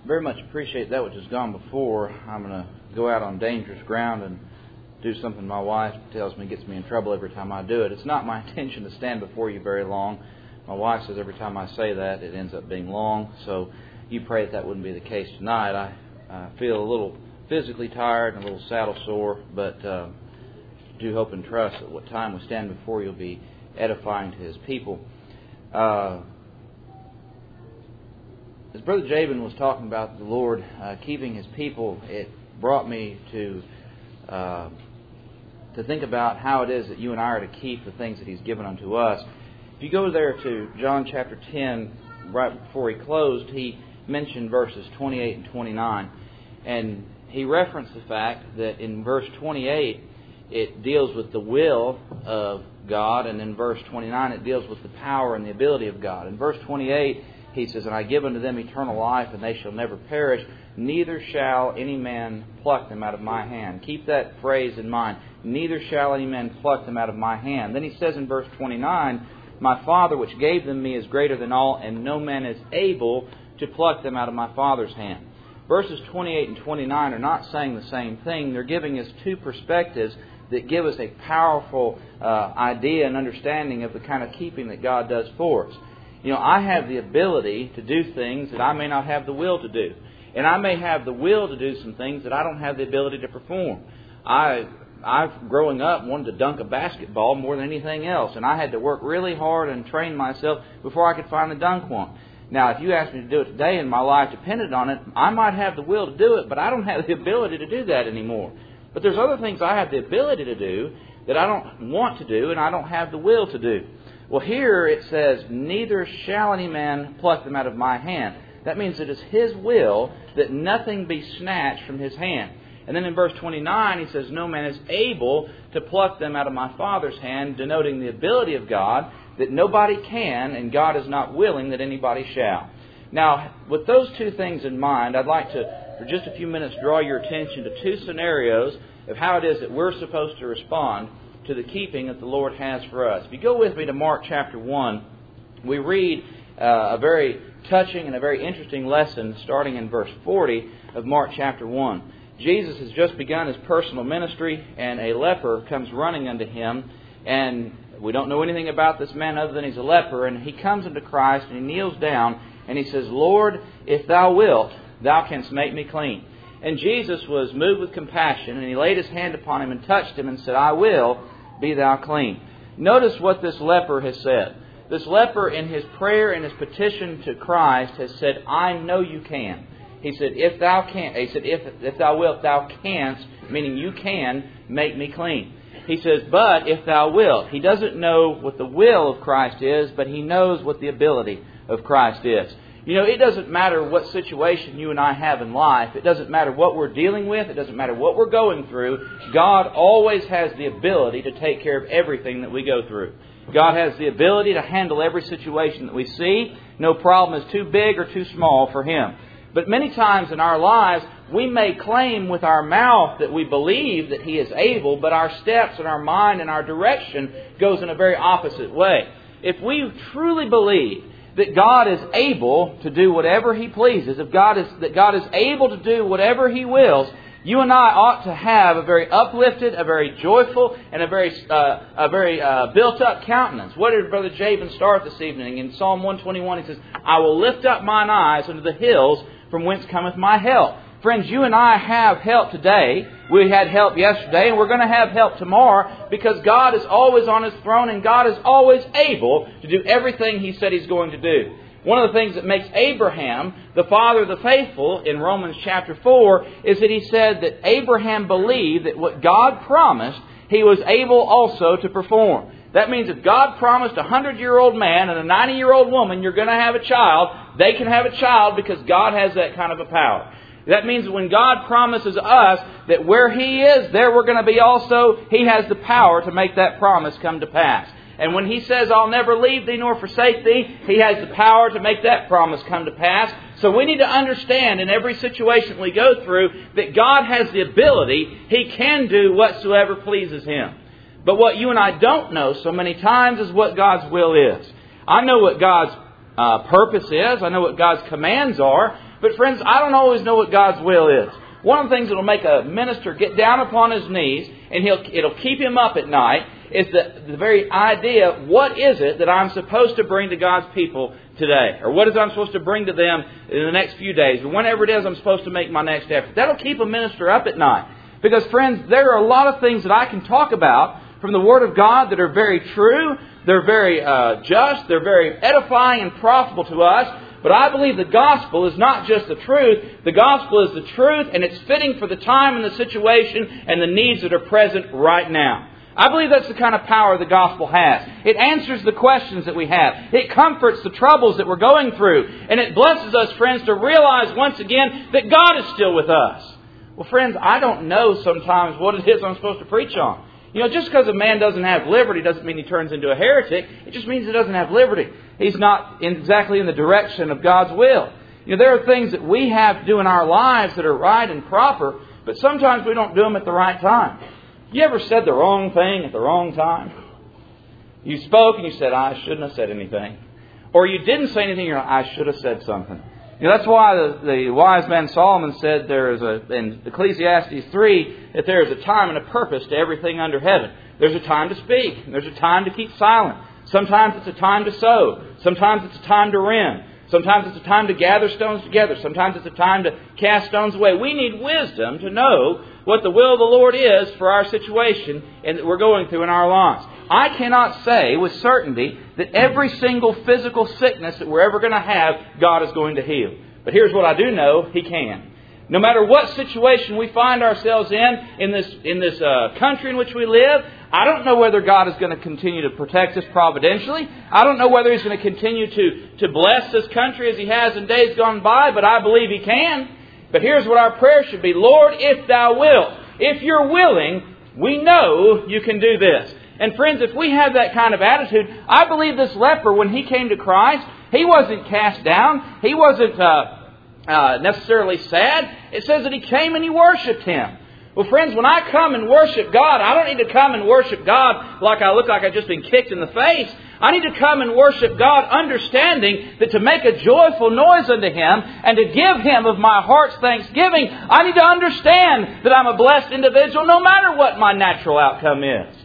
very much appreciate that which has gone before. I'm going to go out on dangerous ground and do something my wife tells me gets me in trouble every time I do it. It's not my intention to stand before you very long. My wife says every time I say that, it ends up being long. So you pray that wouldn't be the case tonight. I feel a little physically tired and a little saddle sore, but do hope and trust that what time we stand before you will be edifying to His people. As Brother Jabin was talking about the Lord keeping His people, it brought me to think about how it is that you and I are to keep the things that He's given unto us. If you go there to John chapter 10, right before he closed, he mentioned verses 28 and 29. And he referenced the fact that in verse 28, it deals with the will of God, and in verse 29, it deals with the power and the ability of God. In verse 28, he says, "And I give unto them eternal life, and they shall never perish, neither shall any man pluck them out of my hand." Keep that phrase in mind. Neither shall any man pluck them out of my hand. Then he says in verse 29, "My Father which gave them me is greater than all, and no man is able to pluck them out of my Father's hand." Verses 28 and 29 are not saying the same thing. They're giving us two perspectives that give us a powerful idea and understanding of the kind of keeping that God does for us. You know, I have the ability to do things that I may not have the will to do. And I may have the will to do some things that I don't have the ability to perform. I've growing up, wanted to dunk a basketball more than anything else. And I had to work really hard and train myself before I could finally dunk one. Now, if you asked me to do it today and my life depended on it, I might have the will to do it, but I don't have the ability to do that anymore. But there's other things I have the ability to do that I don't want to do and I don't have the will to do. Well, here it says, "Neither shall any man pluck them out of my hand." That means it is His will that nothing be snatched from His hand. And then in verse 29, he says, "No man is able to pluck them out of my Father's hand," denoting the ability of God, that nobody can, and God is not willing that anybody shall. Now, with those two things in mind, I'd like to, for just a few minutes, draw your attention to two scenarios of how it is that we're supposed to respond to the keeping that the Lord has for us. If you go with me to Mark chapter 1, we read a very touching and a very interesting lesson starting in verse 40 of Mark chapter 1. Jesus has just begun His personal ministry, and a leper comes running unto Him, and we don't know anything about this man other than he's a leper, and he comes unto Christ and he kneels down and he says, "Lord, if Thou wilt, Thou canst make me clean." And Jesus was moved with compassion, and He laid His hand upon him and touched him and said, "I will, be thou clean." Notice what this leper has said. This leper, in his prayer and his petition to Christ, has said, "I know you can." He said, "If thou canst," he said, if thou wilt, thou canst, meaning you can make me clean. He says, "But if thou wilt." He doesn't know what the will of Christ is, but he knows what the ability of Christ is. You know, it doesn't matter what situation you and I have in life. It doesn't matter what we're dealing with. It doesn't matter what we're going through. God always has the ability to take care of everything that we go through. God has the ability to handle every situation that we see. No problem is too big or too small for Him. But many times in our lives, we may claim with our mouth that we believe that He is able, but our steps and our mind and our direction goes in a very opposite way. If we truly believe that God is able to do whatever He pleases, that God is able to do whatever He wills, you and I ought to have a very uplifted, a very joyful, and a very built-up countenance. What did Brother Jabin start this evening? In Psalm 121, he says, "I will lift up mine eyes unto the hills, from whence cometh my help." Friends, you and I have help today. We had help yesterday, and we're going to have help tomorrow, because God is always on His throne, and God is always able to do everything He said He's going to do. One of the things that makes Abraham the father of the faithful in Romans chapter 4 is that he said that Abraham believed that what God promised, he was able also to perform. That means if God promised a 100-year-old man and a 90-year-old woman, you're going to have a child, they can have a child because God has that kind of a power. That means that when God promises us that where He is, there we're going to be also, He has the power to make that promise come to pass. And when He says, "I'll never leave thee nor forsake thee," He has the power to make that promise come to pass. So we need to understand in every situation we go through that God has the ability. He can do whatsoever pleases Him. But what you and I don't know so many times is what God's will is. I know what God's purpose is. I know what God's commands are. But friends, I don't always know what God's will is. One of the things that will make a minister get down upon his knees and it'll keep him up at night is the very idea, what is it that I'm supposed to bring to God's people today? Or what is it I'm supposed to bring to them in the next few days? Or whenever it is I'm supposed to make my next effort. That'll keep a minister up at night. Because, friends, there are a lot of things that I can talk about from the Word of God that are very true. They're very just. They're very edifying and profitable to us. But I believe the gospel is not just the truth. The gospel is the truth, and it's fitting for the time and the situation and the needs that are present right now. I believe that's the kind of power the gospel has. It answers the questions that we have. It comforts the troubles that we're going through. And it blesses us, friends, to realize once again that God is still with us. Well, friends, I don't know sometimes what it is I'm supposed to preach on. Just because a man doesn't have liberty doesn't mean he turns into a heretic. It just means he doesn't have liberty. He's not exactly in the direction of God's will. There are things that we have to do in our lives that are right and proper, but sometimes we don't do them at the right time. You ever said the wrong thing at the wrong time? You spoke and you said, I shouldn't have said anything. Or you didn't say anything, you're like, I should have said something. That's why the wise man Solomon said in Ecclesiastes 3 that there is a time and a purpose to everything under heaven. There's a time to speak. And there's a time to keep silent. Sometimes it's a time to sow. Sometimes it's a time to rend. Sometimes it's a time to gather stones together. Sometimes it's a time to cast stones away. We need wisdom to know what the will of the Lord is for our situation and that we're going through in our lives. I cannot say with certainty that every single physical sickness that we're ever going to have, God is going to heal. But here's what I do know, He can. No matter what situation we find ourselves in this country in which we live, I don't know whether God is going to continue to protect us providentially. I don't know whether He's going to continue to bless this country as He has in days gone by, but I believe He can. But here's what our prayer should be. Lord, if Thou wilt, if You're willing, we know You can do this. And friends, if we have that kind of attitude, I believe this leper, when he came to Christ, he wasn't cast down. He wasn't necessarily sad. It says that he came and he worshipped Him. Well, friends, when I come and worship God, I don't need to come and worship God like I look like I've just been kicked in the face. I need to come and worship God understanding that to make a joyful noise unto Him and to give Him of my heart's thanksgiving, I need to understand that I'm a blessed individual no matter what my natural outcome is.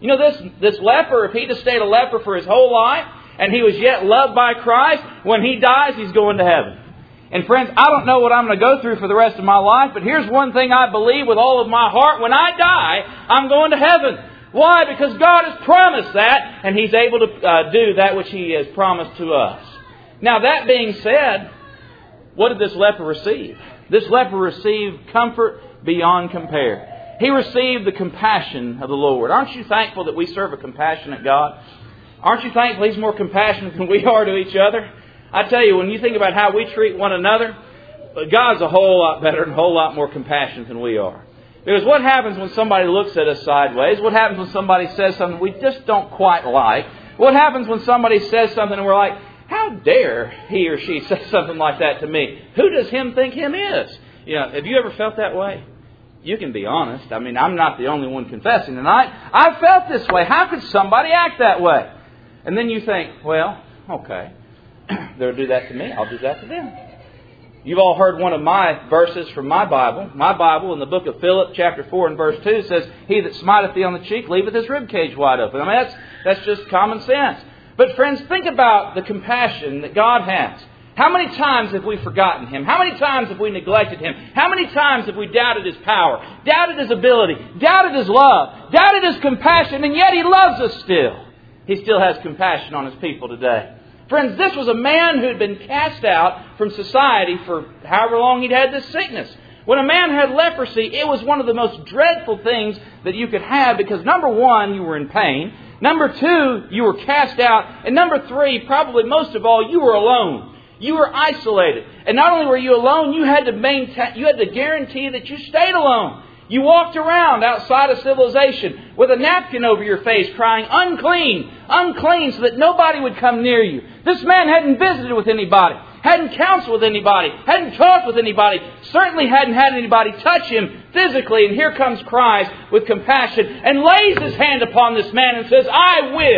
This leper, if he'd have stayed a leper for his whole life and he was yet loved by Christ, when he dies, he's going to heaven. And friends, I don't know what I'm going to go through for the rest of my life, but here's one thing I believe with all of my heart. When I die, I'm going to heaven. Why? Because God has promised that, and He's able to do that which He has promised to us. Now, that being said, what did this leper receive? This leper received comfort beyond compare. He received the compassion of the Lord. Aren't you thankful that we serve a compassionate God? Aren't you thankful He's more compassionate than we are to each other? I tell you, when you think about how we treat one another, God's a whole lot better and a whole lot more compassionate than we are. Because what happens when somebody looks at us sideways? What happens when somebody says something we just don't quite like? What happens when somebody says something and we're like, how dare he or she say something like that to me? Who does him think him is? Have you ever felt that way? You can be honest. I mean, I'm not the only one confessing tonight. I felt this way. How could somebody act that way? And then you think, well, okay, they'll do that to me. I'll do that to them. You've all heard one of my verses from my Bible. My Bible in the book of Philip, chapter 4 and verse 2 says, He that smiteth thee on the cheek leaveth his ribcage wide open. I mean, that's just common sense. But friends, think about the compassion that God has. How many times have we forgotten Him? How many times have we neglected Him? How many times have we doubted His power, doubted His ability, doubted His love, doubted His compassion, and yet He loves us still. He still has compassion on His people today. Friends, this was a man who had been cast out from society for however long he'd had this sickness. When a man had leprosy, it was one of the most dreadful things that you could have because, number one, you were in pain. Number two, you were cast out. And number three, probably most of all, you were alone. You were isolated. And not only were you alone, you had to guarantee that you stayed alone. You walked around outside of civilization with a napkin over your face crying, unclean, unclean, so that nobody would come near you. This man hadn't visited with anybody, hadn't counseled with anybody, hadn't talked with anybody, certainly hadn't had anybody touch him physically. And here comes Christ with compassion and lays His hand upon this man and says, I will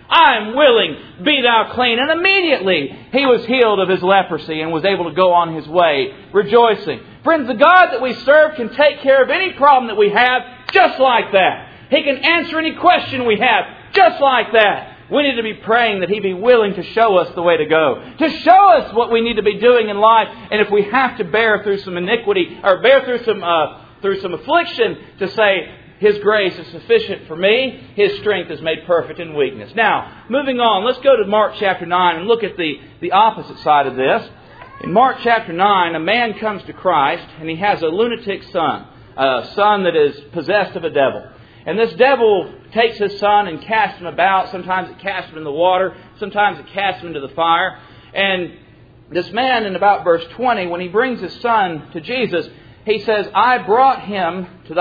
I am willing, be thou clean. And immediately he was healed of his leprosy and was able to go on his way rejoicing. Friends, the God that we serve can take care of any problem that we have just like that. He can answer any question we have just like that. We need to be praying that He be willing to show us the way to go, to show us what we need to be doing in life. And if we have to bear through some iniquity or bear through some affliction, to say, His grace is sufficient for me. His strength is made perfect in weakness. Now, moving on, let's go to Mark chapter 9 and look at the opposite side of this. In Mark chapter 9, a man comes to Christ and he has a lunatic son, a son that is possessed of a devil. And this devil takes his son and casts him about. Sometimes it casts him in the water. Sometimes it casts him into the fire. And this man, in about verse 20, when he brings his son to Jesus, he says, I brought him to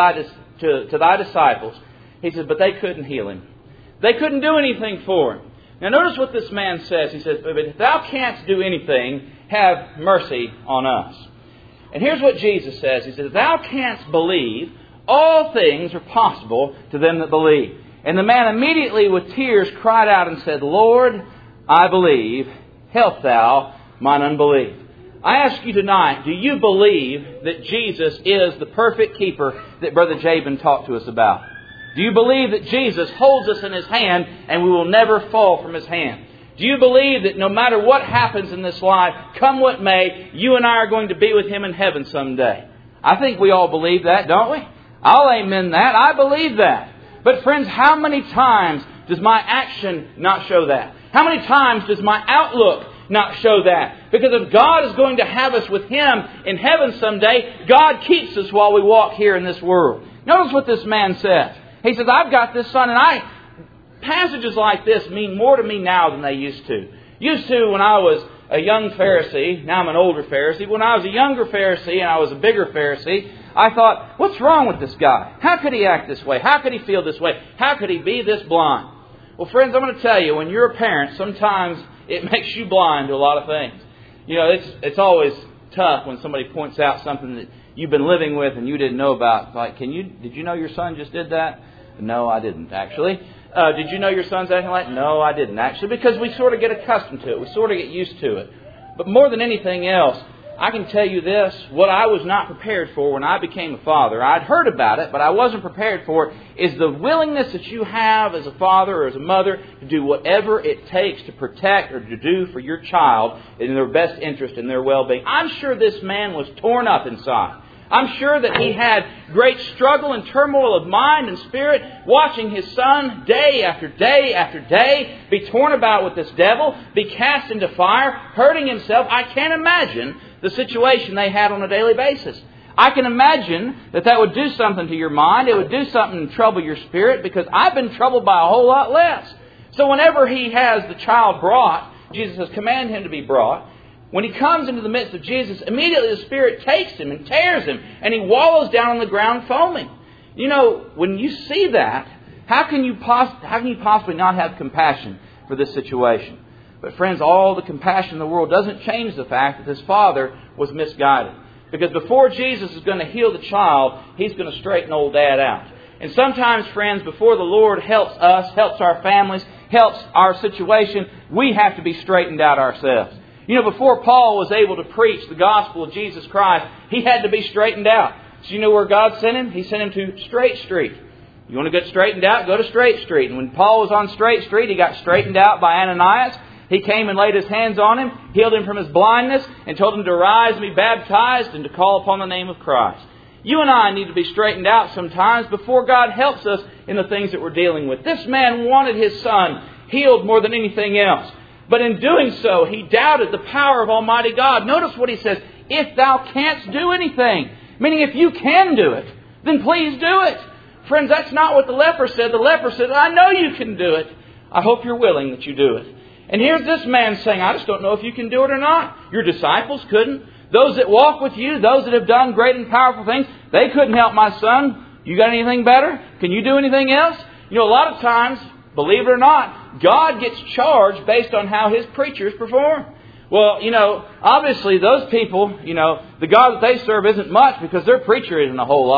thy disciples. He says, but they couldn't heal him. They couldn't do anything for him. Now notice what this man says. He says, but if thou canst do anything, have mercy on us. And here's what Jesus says. He says, if thou canst believe, all things are possible to them that believe. And the man immediately with tears cried out and said, Lord, I believe. Help thou mine unbelief. I ask you tonight, do you believe that Jesus is the perfect keeper that Brother Jabin talked to us about? Do you believe that Jesus holds us in His hand and we will never fall from His hand? Do you believe that no matter what happens in this life, come what may, you and I are going to be with Him in heaven someday? I think we all believe that, don't we? I'll amen that. I believe that. But friends, how many times does my action not show that? How many times does my outlook not show that? Because if God is going to have us with Him in heaven someday, God keeps us while we walk here in this world. Notice what this man says. He says, I've got this son, and passages like this mean more to me now than they used to. Used to when I was a young Pharisee, now I'm an older Pharisee. When I was a younger Pharisee and I was a bigger Pharisee, I thought, what's wrong with this guy? How could he act this way? How could he feel this way? How could he be this blind? Well, friends, I'm going to tell you, when you're a parent, sometimes it makes you blind to a lot of things. You know, it's always tough when somebody points out something that you've been living with and you didn't know about. Like, did you know your son just did that? No, I didn't, actually. Did you know your son's acting like? No, I didn't, actually. Because we sort of get accustomed to it. We sort of get used to it. But more than anything else, I can tell you this, what I was not prepared for when I became a father, I'd heard about it, but I wasn't prepared for it, is the willingness that you have as a father or as a mother to do whatever it takes to protect or to do for your child in their best interest and their well-being. I'm sure this man was torn up inside. I'm sure that he had great struggle and turmoil of mind and spirit, watching his son day after day after day be torn about with this devil, be cast into fire, hurting himself. I can't imagine the situation they had on a daily basis. I can imagine that would do something to your mind. It would do something to trouble your spirit, because I've been troubled by a whole lot less. So whenever he has the child brought, Jesus says, command him to be brought. When he comes into the midst of Jesus, immediately the Spirit takes him and tears him, and he wallows down on the ground foaming. You know, when you see that, how can you possibly not have compassion for this situation? But friends, all the compassion in the world doesn't change the fact that this father was misguided. Because before Jesus is going to heal the child, He's going to straighten old dad out. And sometimes, friends, before the Lord helps us, helps our families, helps our situation, we have to be straightened out ourselves. You know, before Paul was able to preach the gospel of Jesus Christ, he had to be straightened out. So you know where God sent him? He sent him to Straight Street. You want to get straightened out? Go to Straight Street. And when Paul was on Straight Street, he got straightened out by Ananias. He came and laid his hands on him, healed him from his blindness, and told him to rise and be baptized and to call upon the name of Christ. You and I need to be straightened out sometimes before God helps us in the things that we're dealing with. This man wanted his son healed more than anything else. But in doing so, he doubted the power of Almighty God. Notice what he says, if thou canst do anything. Meaning, if you can do it, then please do it. Friends, that's not what the leper said. The leper said, I know you can do it. I hope you're willing that you do it. And here's this man saying, I just don't know if you can do it or not. Your disciples couldn't. Those that walk with you, those that have done great and powerful things, they couldn't help my son. You got anything better? Can you do anything else? You know, a lot of times, believe it or not, God gets charged based on how His preachers perform. Well, you know, obviously those people, you know, the God that they serve isn't much because their preacher isn't a whole lot.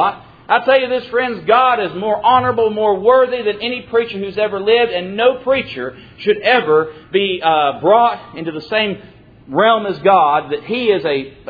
I tell you this, friends, God is more honorable, more worthy than any preacher who's ever lived, and no preacher should ever be brought into the same realm as God, that he is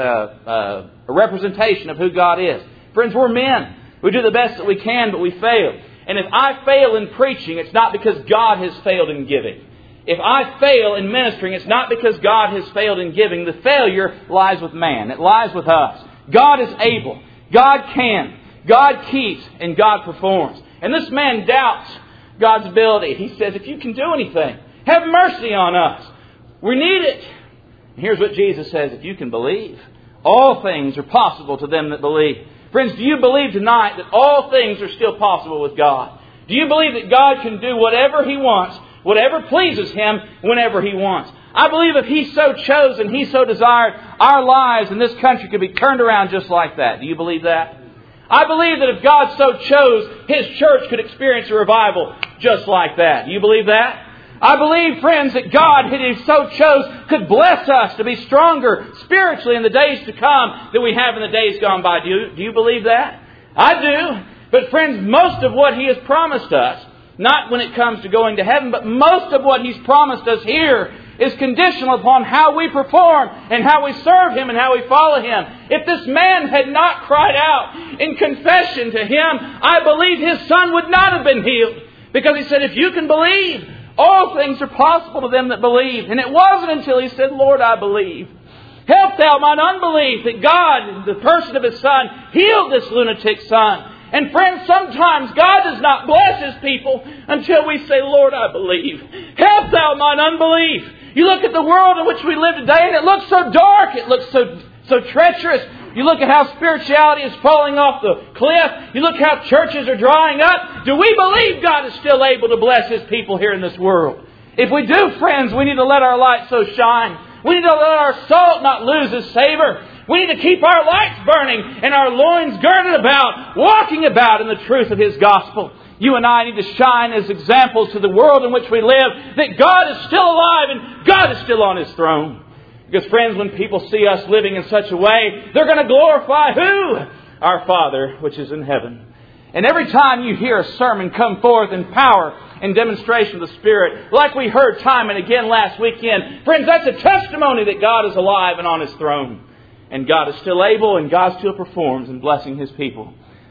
a representation of who God is. Friends, we're men. We do the best that we can, but we fail. And if I fail in preaching, it's not because God has failed in giving. If I fail in ministering, it's not because God has failed in giving. The failure lies with man. It lies with us. God is able. God can. God keeps, and God performs. And this man doubts God's ability. He says, if you can do anything, have mercy on us. We need it. And here's what Jesus says, if you can believe, all things are possible to them that believe. Friends, do you believe tonight that all things are still possible with God? Do you believe that God can do whatever He wants, whatever pleases Him, whenever He wants? I believe if He so chose and He so desired, our lives in this country could be turned around just like that. Do you believe that? I believe that if God so chose, His church could experience a revival just like that. Do you believe that? I believe, friends, that God, if He so chose, could bless us to be stronger spiritually in the days to come than we have in the days gone by. Do you believe that? I do. But friends, most of what He has promised us, not when it comes to going to heaven, but most of what He's promised us here is conditional upon how we perform and how we serve Him and how we follow Him. If this man had not cried out in confession to Him, I believe his son would not have been healed. Because he said, if you can believe, all things are possible to them that believe. And it wasn't until he said, Lord, I believe. Help thou mine unbelief, that God, in the person of His Son, healed this lunatic son. And friends, sometimes God does not bless His people until we say, Lord, I believe. Help thou mine unbelief. You look at the world in which we live today and it looks so dark. It looks so treacherous. You look at how spirituality is falling off the cliff. You look how churches are drying up. Do we believe God is still able to bless His people here in this world? If we do, friends, we need to let our light so shine. We need to let our salt not lose its savor. We need to keep our lights burning and our loins girded about, walking about in the truth of His gospel. You and I need to shine as examples to the world in which we live that God is still alive and God is still on His throne. Because friends, when people see us living in such a way, they're going to glorify who? Our Father which is in heaven. And every time you hear a sermon come forth in power and demonstration of the Spirit, like we heard time and again last weekend, friends, that's a testimony that God is alive and on His throne. And God is still able and God still performs in blessing His people.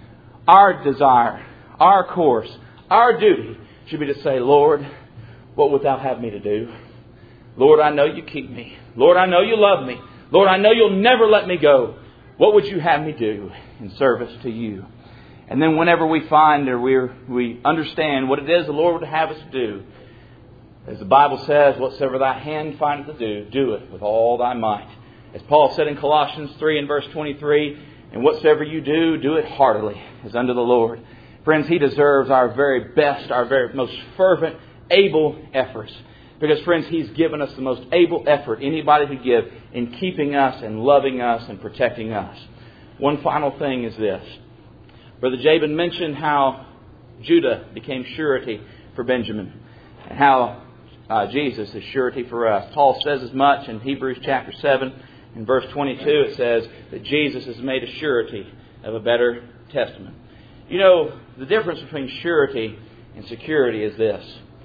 Our desire, our course, our duty should be to say, Lord, what wilt Thou have me to do? Lord, I know You keep me. Lord, I know You love me. Lord, I know You'll never let me go. What would You have me do in service to You? And then whenever we find or we understand what it is the Lord would have us do, as the Bible says, whatsoever thy hand findeth to do, do it with all thy might. As Paul said in Colossians 3 and verse 23, and whatsoever you do, do it heartily, as unto the Lord. Friends, He deserves our very best, our very most fervent, able efforts. Because, friends, He's given us the most able effort anybody could give in keeping us and loving us and protecting us. One final thing is this. Brother Jabin mentioned how Judah became surety for Benjamin, and how Jesus is surety for us. Paul says as much in Hebrews chapter 7. In verse 22 it says that Jesus has made a surety of a better testament. You know, the difference between surety and security is this.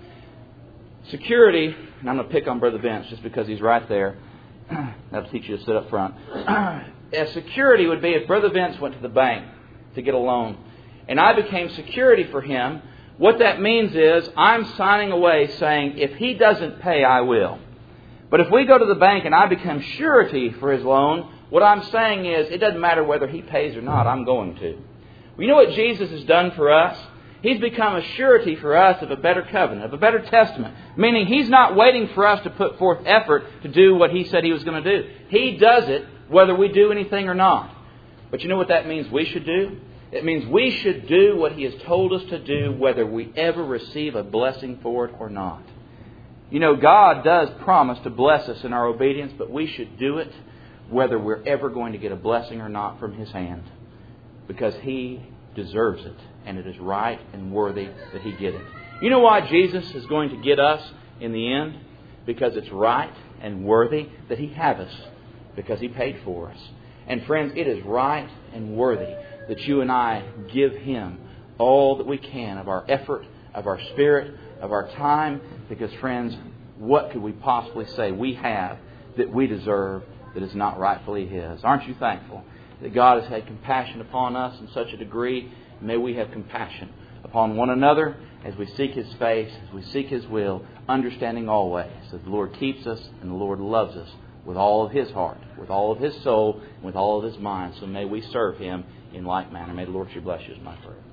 Security, and I'm going to pick on Brother Vince just because he's right there. That'll teach you to sit up front. Security would be if Brother Vince went to the bank to get a loan, and I became security for him. What that means is I'm signing away saying, if he doesn't pay, I will. But if we go to the bank and I become surety for his loan, what I'm saying is it doesn't matter whether he pays or not, I'm going to. You know what Jesus has done for us? He's become a surety for us of a better covenant, of a better testament. Meaning He's not waiting for us to put forth effort to do what He said He was going to do. He does it whether we do anything or not. But you know what that means we should do? It means we should do what He has told us to do whether we ever receive a blessing for it or not. You know, God does promise to bless us in our obedience, but we should do it whether we're ever going to get a blessing or not from His hand. Because He deserves it, and it is right and worthy that He get it. You know why Jesus is going to get us in the end? Because it's right and worthy that He have us, because He paid for us. And friends, it is right and worthy that you and I give Him all that we can of our effort, of our spirit, of our time. Because, friends, what could we possibly say we have that we deserve that is not rightfully His? Aren't you thankful that God has had compassion upon us in such a degree? May we have compassion upon one another as we seek His face, as we seek His will, understanding always that the Lord keeps us and the Lord loves us with all of His heart, with all of His soul, and with all of His mind. So may we serve Him in like manner. May the Lord bless you, is my prayer.